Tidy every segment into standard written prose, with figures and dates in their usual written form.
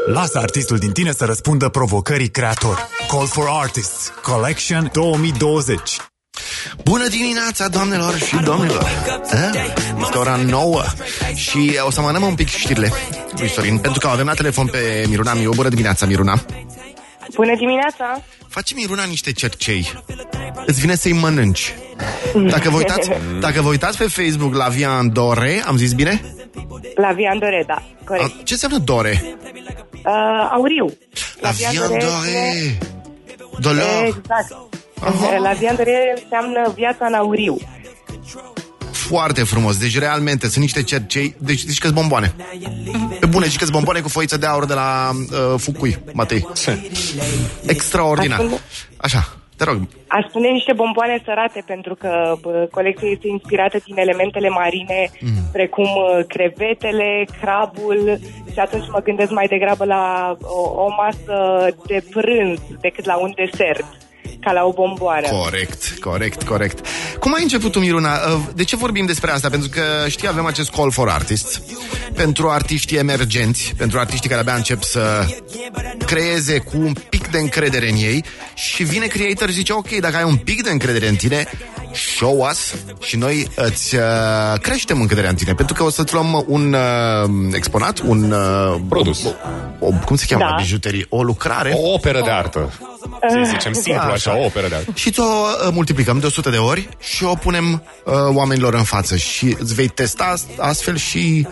Lasă artistul din tine să răspundă provocării creator. Call for Artists Collection 2020. Bună dimineața, doamnelor și domnilor! Este ora 9 și o să amânăm un pic știrile lui Sorin, pentru că avem la telefon pe Miruna Miu. Bună dimineața, Miruna! Bună dimineața! Face Miruna niște cercei. Îți vine să-i mănânci. Dacă vă uitați pe Facebook la Viandore, am zis bine? La Viandore, da, corect. Ce înseamnă Dore? Auriu. La Viandore! Dolor! Exact. La Viandore înseamnă viața în auriu. Foarte frumos, deci realmente sunt niște cercei. Deci zici că-s bomboane. Pe bune, zici că-s bomboane cu foiță de aur de la Fukui, Matei. Extraordinar. Așa, te rog. Aș spune niște bomboane sărate, pentru că colecția este inspirată din elementele marine, precum crevetele, crabul, și atunci mă gândesc mai degrabă la o masă de prânz decât la un desert, ca la o bomboană. Corect. Cum ai început tu, Miruna? De ce vorbim despre asta? Pentru că, știi, avem acest Call for Artists pentru artiștii emergenți, pentru artiștii care abia încep să creeze cu un pic de încredere în ei. Și vine creator și zice, ok, dacă ai un pic de încredere în tine, show us și noi îți creștem încrederea în tine. Pentru că o să-ți luăm un exponat, un produs. Cum se cheamă? Da. Bijuterie? O lucrare? O operă de artă. Să zicem simplu, așa, o operă de artă. Și o multiplicăm de 100 de ori și o punem oamenilor în față. Și îți vei testa astfel și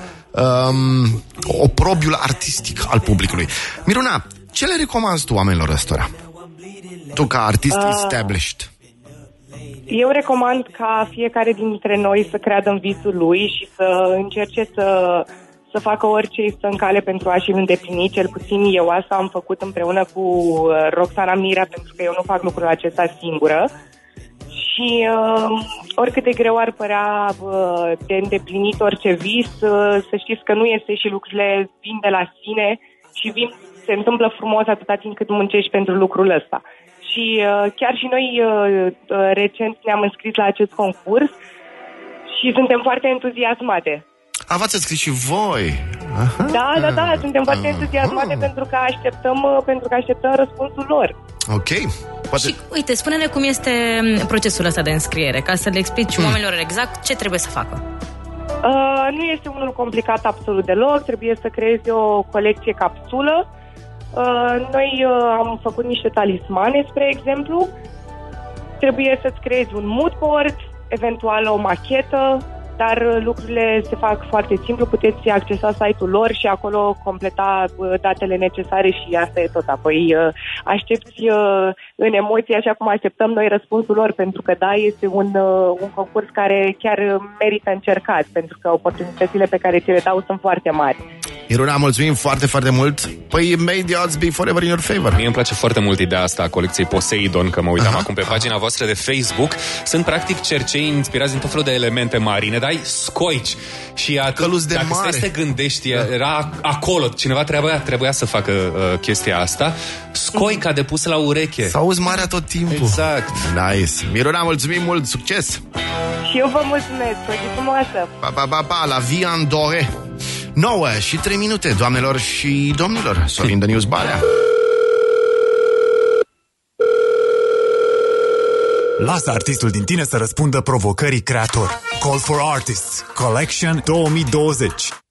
oprobiul artistic al publicului. Miruna, ce le recomanzi tu oamenilor ăstora? Tu ca artist established. Eu recomand ca fiecare dintre noi să creadă în visul lui și să încerce să facă orice îi stă în cale pentru a-și îndeplini. Cel puțin eu asta am făcut împreună cu Roxana Mirea, pentru că eu nu fac lucrul acesta singură. Și oricât de greu ar părea de îndeplinit orice vis, să știți că nu este și lucrurile vin de la sine și se întâmplă frumos atâta timp cât muncești pentru lucrul ăsta. Și chiar și noi recent ne-am înscris la acest concurs și suntem foarte entuziasmate. V-ați scris și voi? Da, suntem foarte entuziasmate pentru că așteptăm răspunsul lor. Ok. Poate... Și uite, spune-ne cum este procesul ăsta de înscriere, ca să le explici oamenilor exact ce trebuie să facă. Nu este unul complicat absolut deloc, trebuie să creezi o colecție capsulă. Noi am făcut niște talismane, spre exemplu. Trebuie să-ți creezi un mood board, eventual o machetă, dar lucrurile se fac foarte simplu, puteți accesa site-ul lor și acolo completa datele necesare și asta e tot. Apoi aștepți în emoții, așa cum așteptăm noi răspunsul lor, pentru că da, este un concurs care chiar merită încercat, pentru că oportunitățile pe care ți le dau sunt foarte mari. Miruna, mulțumim foarte, foarte mult. Păi, may the odds be forever in your favor. Mie îmi place foarte mult ideea asta a colecției Poseidon, că mă uitam acum pe pagina voastră de Facebook. Sunt practic cercei inspirați din tot felul de elemente marine, dar ai scoici. Și căluți de dacă mare. stai să te gândești, era acolo, cineva trebuia să facă chestia asta. Scoica de pus la ureche. Să auzi marea tot timpul. Exact. Nice. Miruna, mulțumim mult, succes. Și eu vă mulțumesc, o zi frumoasă. Pa, la Viandore. 9 și 3 minute, doamnelor și domnilor. Sorin Dăniuț Balea. Lasă artistul din tine să răspundă provocării creator. Call for Artists Collection 2020.